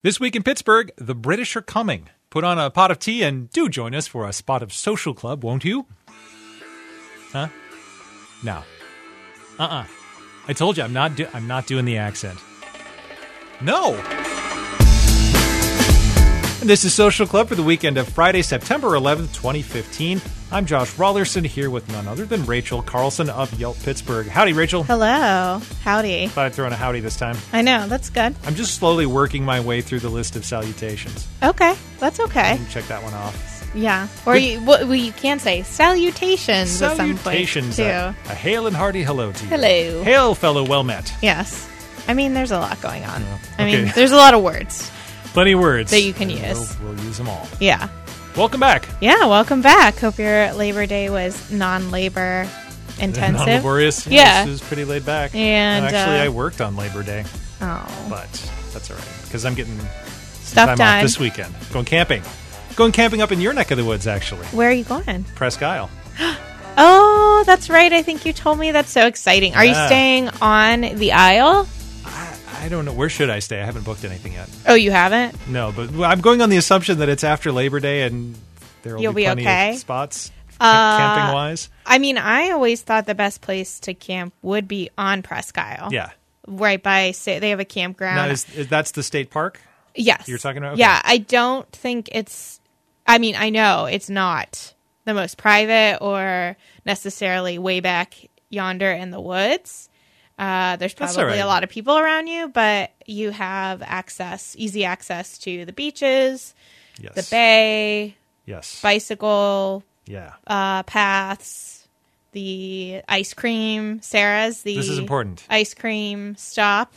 This week in Pittsburgh, the British are coming. Put on a pot of tea and do join us for a spot of social club, won't you? Huh? No. I told you I'm not doing the accent. No. And this is Social Club for the weekend of Friday, September 11th, 2015. I'm Josh Rollerson here with none other than Rachel Carlson of Yelp Pittsburgh. Howdy, Rachel. Hello. Howdy. Thought I'd throw in a howdy this time. I know. That's good. I'm just slowly working my way through the list of salutations. Okay. That's okay. Check that one off. Yeah. Or you can say salutations at some point, Salutations. too. A hail and hearty hello to you. Hello. Hail, fellow well met. Yes. I mean, there's a lot going on. Yeah. I Okay. mean, there's a lot of words. Plenty of words. That you can And use. We'll use them all. Yeah. Welcome back. Yeah. Welcome back. Hope your Labor Day was non-labor intensive. Non-laborious. Yeah. This was pretty laid back. And, actually, I worked on Labor Day, Oh. but that's all right because I'm getting Stuff time done. off this weekend. Going camping. Going camping up in your neck of the woods, actually. Where are you going? Presque Isle. Oh, that's right. I think you told me. That's so exciting. Are you Yeah. staying on the Isle? I don't know. Where should I stay? I haven't booked anything yet. Oh, you haven't? No, but I'm going on the assumption that it's after Labor Day and there will You'll be plenty okay? of spots camping-wise. I mean, I always thought the best place to camp would be on Presque Isle. Yeah. Right by, they have a campground. Now, is that's the state park? Yes. You're talking about? Okay. Yeah, I don't think it's, I mean, I know it's not the most private or necessarily way back yonder in the woods. There's That's all probably right. a lot of people around you, but you have easy access to the beaches, Yes. the bay, Yes. bicycle Yeah. paths, the ice cream, Sarah's, This is important. ice cream stop.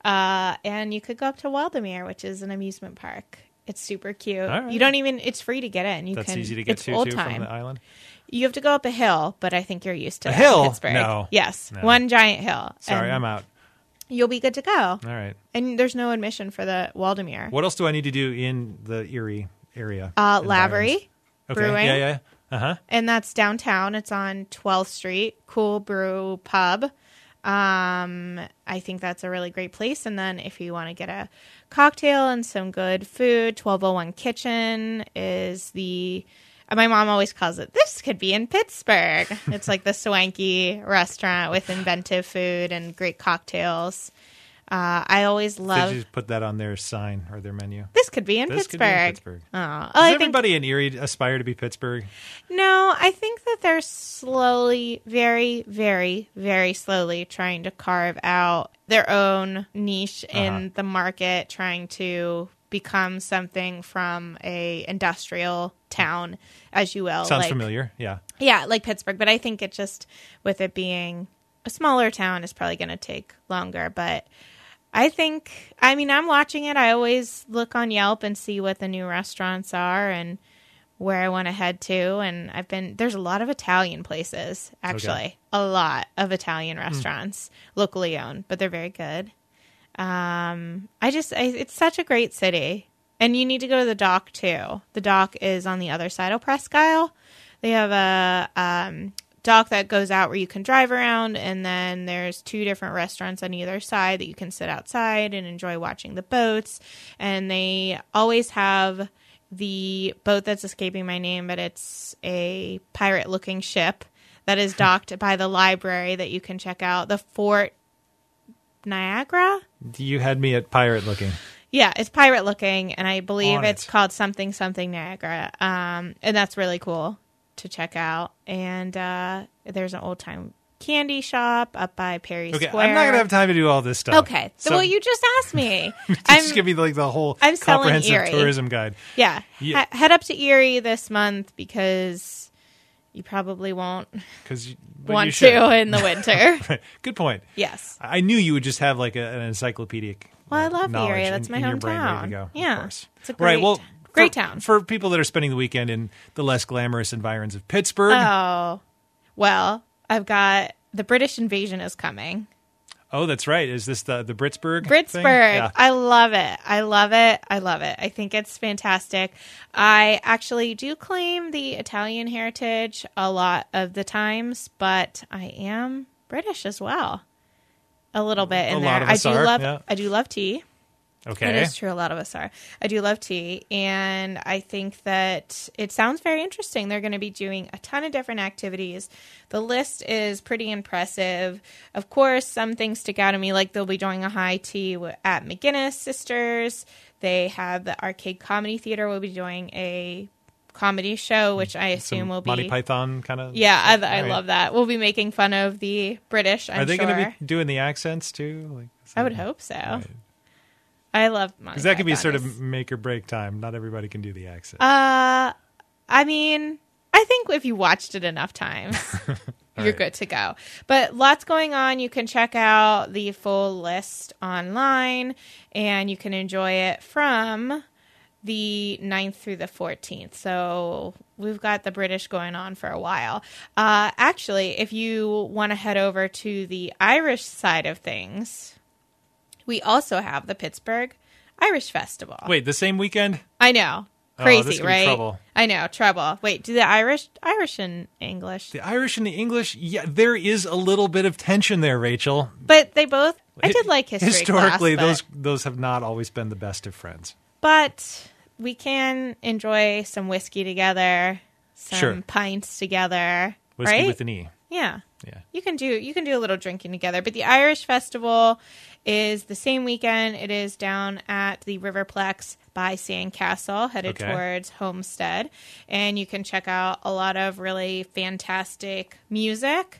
And you could go up to Waldemere, which is an amusement park. It's super cute. All right. You don't even, it's free to get in. That's easy to get it's to, old too, time. from the island? You have to go up a hill, but I think you're used to A that in hill? Pittsburgh. No. Yes. No. One giant hill. Sorry, And I'm out. You'll be good to go. All right. And there's no admission for the Waldemere. What else do I need to do in the Erie area? Lavery Okay. Brewing. Yeah. Uh-huh. And that's downtown. It's on 12th Street. Cool Brew Pub. I think that's a really great place. And then if you want to get a cocktail and some good food, 1201 Kitchen is my mom always calls it, this could be in Pittsburgh. It's like the swanky restaurant with inventive food and great cocktails. I always love, Did you put that on their sign or their menu? this could be in This Pittsburgh. could be in Pittsburgh. Oh, Does I think everybody in Erie aspire to be Pittsburgh? No, I think that they're slowly, very, very, very slowly trying to carve out their own niche in the market, trying to become something from a industrial town, as you will. Sounds like, familiar. Yeah. Yeah, like Pittsburgh. But I think it just, with it being a smaller town, is probably going to take longer. But I'm watching it. I always look on Yelp and see what the new restaurants are and where I want to head to. And there's a lot of Italian places, actually. Okay. A lot of Italian restaurants, locally owned, but they're very good. It's such a great city. And you need to go to the dock, too. The dock is on the other side of Presque Isle. They have a dock that goes out where you can drive around, and then there's two different restaurants on either side that you can sit outside and enjoy watching the boats. And they always have the boat that's escaping my name, but it's a pirate-looking ship that is docked by the library that you can check out. The Fort Niagara? You had me at pirate looking. Yeah, it's pirate looking, and I believe On it's it. called something Niagara. And that's really cool to check out. And there's an old time candy shop up by Perry Okay, Square. I'm not going to have time to do all this stuff. Okay, so well, you just asked me. Just give me the whole I'm selling comprehensive Erie. tourism guide. Yeah, Yeah. head up to Erie this month because you probably won't Because want to in the winter. Right. Good point. Yes. I knew you would just have like an encyclopedic. Well, I love knowledge Erie. That's my in your brain ready to hometown. go. Yeah. Of course. It's a Right, great, well, great town. For people that are spending the weekend in the less glamorous environs of Pittsburgh. Oh, well, I've got the British invasion is coming. Oh, that's right. Is this the Britsburg thing? Britsburg. Yeah. I love it. I love it. I love it. I think it's fantastic. I actually do claim the Italian heritage a lot of the times, but I am British as well. A little bit in A there. lot of us I do are, love yeah. I do love tea. Okay. It is true. A lot of us are. I do love tea. And I think that it sounds very interesting. They're going to be doing a ton of different activities. The list is pretty impressive. Of course, some things stick out to me, like they'll be doing a high tea at McGinnis Sisters. They have the Arcade Comedy Theater will be doing a comedy show, which I assume will be Monty Python kind of. Yeah, I love that. We'll be making fun of the British. Are they going to be doing the accents too? Like, I would hope so. Right. I love Monty because that could be Python. sort of make or break time. Not everybody can do the accent. I mean, I think if you watched it enough times, you're good to go. But lots going on. You can check out the full list online, and you can enjoy it from the 9th through the 14th. So we've got the British going on for a while. Actually, if you want to head over to the Irish side of things, we also have the Pittsburgh Irish Festival. Wait, the same weekend? I know. This Crazy, could be right? trouble. I know, trouble. Wait, do the Irish and English? The Irish and the English, yeah, there is a little bit of tension there, Rachel. But they both, I did like history Historically, class, those have not always been the best of friends. but we can enjoy some whiskey together, some Sure. pints together, Whiskey right? with an E. Yeah. Yeah. You can do a little drinking together. But the Irish Festival is the same weekend. It is down at the Riverplex by Sandcastle, headed Okay. towards Homestead. And you can check out a lot of really fantastic music.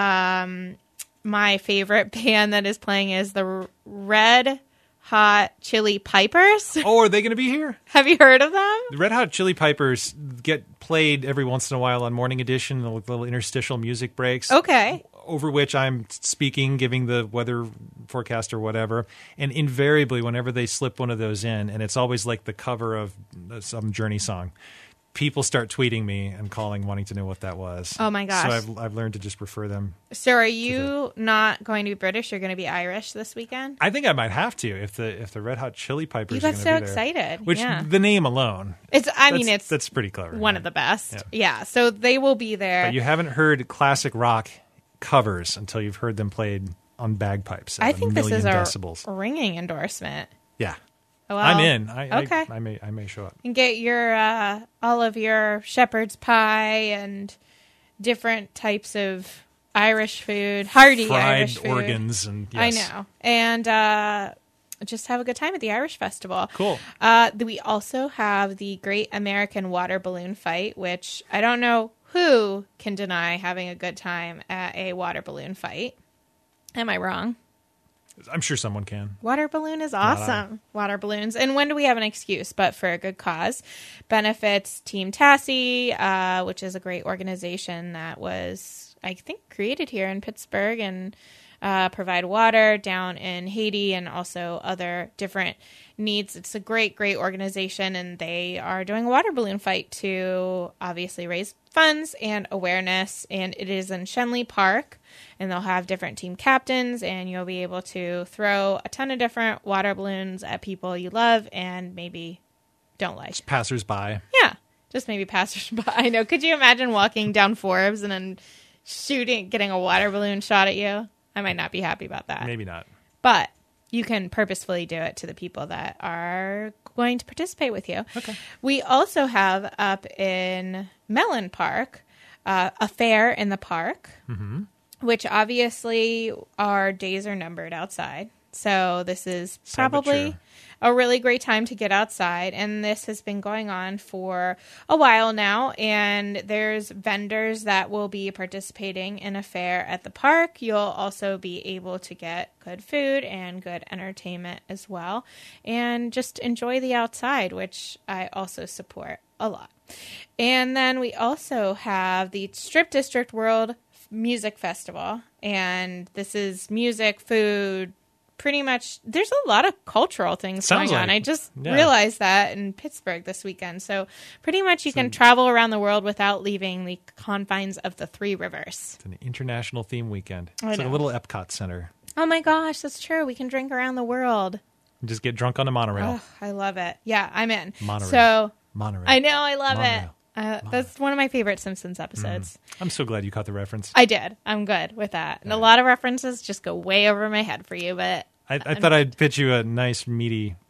My favorite band that is playing is the Red Hot Chili Pipers. Oh, are they going to be here? Have you heard of them? The Red Hot Chili Pipers get played every once in a while on Morning Edition, the little interstitial music breaks. Okay. Over which I'm speaking, giving the weather forecast or whatever. And invariably, whenever they slip one of those in, and it's always like the cover of some Journey song, people start tweeting me and calling, wanting to know what that was. Oh, my gosh. So I've learned to just refer them. So are you not going to be British? You're going to be Irish this weekend? I think I might have to if the Red Hot Chili Pipers. You got are so gonna be there. excited. Which Yeah. the name alone. That's pretty clever. one of the best. Yeah. So they will be there. But you haven't heard classic rock covers until you've heard them played on bagpipes. At I think a this million is decibels. a ringing endorsement. Yeah, Well, I'm in. okay. I may show up. And get your all of your shepherd's pie and different types of Irish food, hearty Fried Irish food. organs and yes. I know. And just have a good time at the Irish Festival. Cool. We also have the Great American Water Balloon Fight, which I don't know who can deny having a good time at a water balloon fight. Am I wrong? I'm sure someone can. Water balloon is awesome. Water balloons. And when do we have an excuse but for a good cause? Benefits Team Tassie, which is a great organization that was, I think, created here in Pittsburgh and provide water down in Haiti and also other different needs. It's a great, great organization, and they are doing a water balloon fight to obviously raise funds and awareness. And it is in Shenley Park, and they'll have different team captains, and you'll be able to throw a ton of different water balloons at people you love and maybe don't like. Passers-by. Yeah, just maybe passersby. I know. Could you imagine walking down Forbes and then getting a water balloon shot at you? I might not be happy about that. Maybe not. But you can purposefully do it to the people that are going to participate with you. Okay. We also have up in Mellon Park a fair in the park, which obviously our days are numbered outside. So this is Sad but probably true. a really great time to get outside. And this has been going on for a while now. And there's vendors that will be participating in a fair at the park. You'll also be able to get good food and good entertainment as well. And just enjoy the outside, which I also support a lot. And then we also have the Strip District World Music Festival. And this is music, food, pretty much. There's a lot of cultural things Sounds going on. like- I just yeah. realized that in Pittsburgh this weekend. So pretty much you can travel around the world without leaving the confines of the Three Rivers. It's an international theme weekend. I It's like a know. little Epcot Center. Oh my gosh, that's true. We can drink around the world. Just get drunk on a monorail. Oh, I love it. Yeah, I'm in. Monorail. So Monorail. I know, I love Monorail. it. That's one of my favorite Simpsons episodes. I'm so glad you caught the reference. I did. I'm good with that. And a lot of references just go way over my head for you, but I thought I'd pitch you a nice, meaty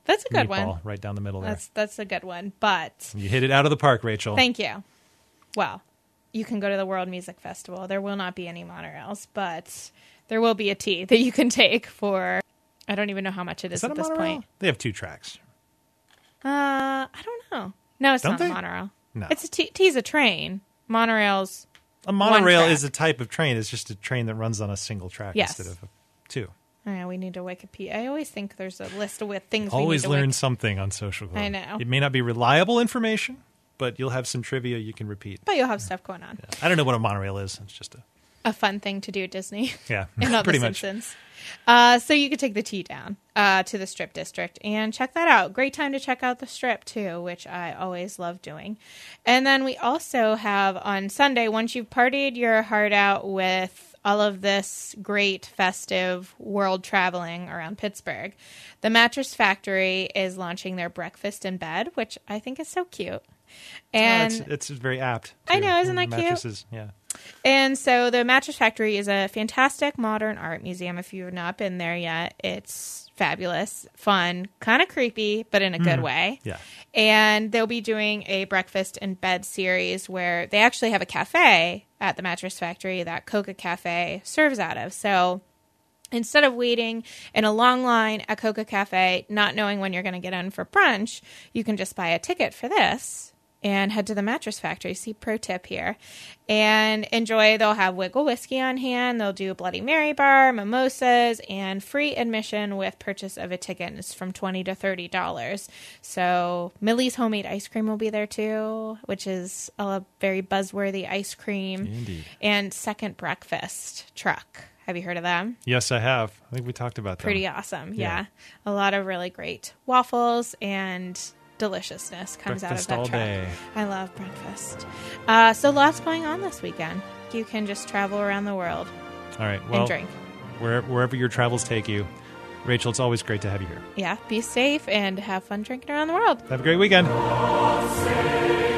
That's a good meatball one. right down the middle there. That's a good one. But You hit it out of the park, Rachel. thank you. Well, you can go to the World Music Festival. There will not be any monorails, but there will be a tea that you can take for, I don't even know how much it is that at a this monorail? point. They have 2 tracks. I don't know. No, it's Don't not they? a monorail. No. It's a tea's a train. Monorails. A monorail track. is a type of train. It's just a train that runs on a single track Yes. instead of 2. Oh, yeah, we need to Wikipedia. I always think there's a list with things Always we need to learn something on Social Club. I know. It may not be reliable information, but you'll have some trivia you can repeat. But you'll have stuff going on. I don't know what a monorail is. It's just A fun thing to do at Disney. yeah, And not pretty The much. Simpsons. So you could take the T down to the Strip District and check that out. Great time to check out the Strip, too, which I always love doing. And then we also have on Sunday, once you've partied your heart out with all of this great festive world traveling around Pittsburgh, the Mattress Factory is launching their breakfast in bed, which I think is so cute. And it's very apt. I too. know, isn't that cute? Mattresses, yeah. And so the Mattress Factory is a fantastic modern art museum. If you've not been there yet, it's fabulous, fun, kind of creepy, but in a good way. Yeah. And they'll be doing a breakfast in bed series where they actually have a cafe at the Mattress Factory that Coca Cafe serves out of. So instead of waiting in a long line at Coca Cafe, not knowing when you're going to get in for brunch, you can just buy a ticket for this and head to the Mattress Factory. See, pro tip here. And enjoy. They'll have Wiggle Whiskey on hand. They'll do a Bloody Mary bar, mimosas, and free admission with purchase of a ticket. It's from $20 to $30. So Millie's Homemade Ice Cream will be there too, which is a very buzzworthy ice cream. Indeed. And Second Breakfast Truck. Have you heard of them? Yes, I have. I think we talked about that. Pretty awesome. Yeah. Yeah. A lot of really great waffles and deliciousness comes Breakfast out all of that truck. day. I love breakfast. So lots going on this weekend. You can just travel around the world All right. Well, and drink. wherever your travels take you, Rachel, it's always great to have you here. Yeah. Be safe and have fun drinking around the world. Have a great weekend.